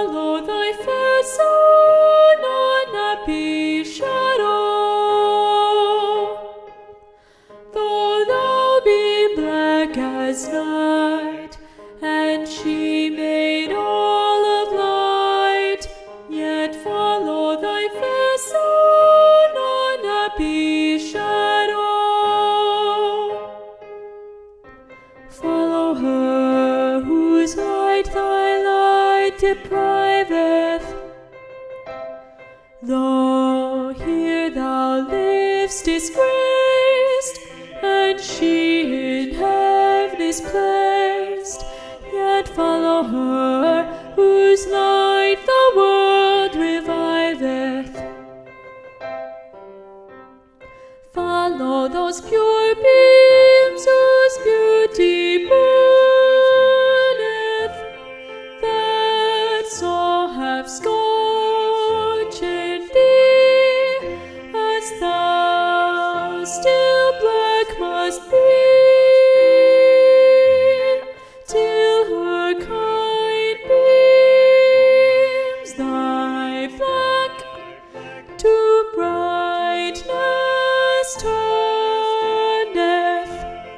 follow thy fair sun, unhappy shadow. Though thou be black as night, and she made all of light, yet follow thy fair sun, unhappy shadow. Follow her whose light thy light depriveth. Though here thou livest disgraced, and she in heaven is placed, yet follow her whose light the world reviveth. Follow those pure beams whose beauty burneth, that so have scorched thee, as thou still black must be, till her kind beams thy black to brightness turneth.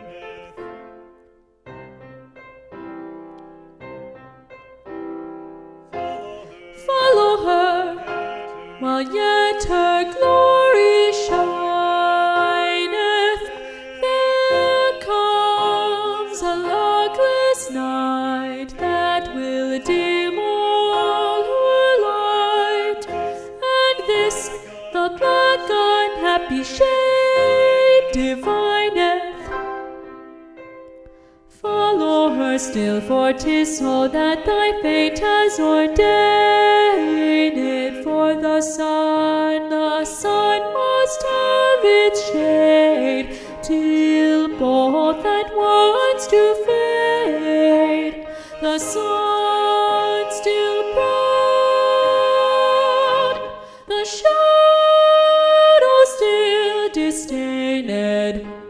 Follow her while yet her glory shineth. There comes a luckless night that will dim all her light, and this the black unhappy shade divineth. Follow her still, for 'tis so that thy fate has ordained it. For the sun must have its shade, till both at once do fade. The sun still proud, the shadow still disdained,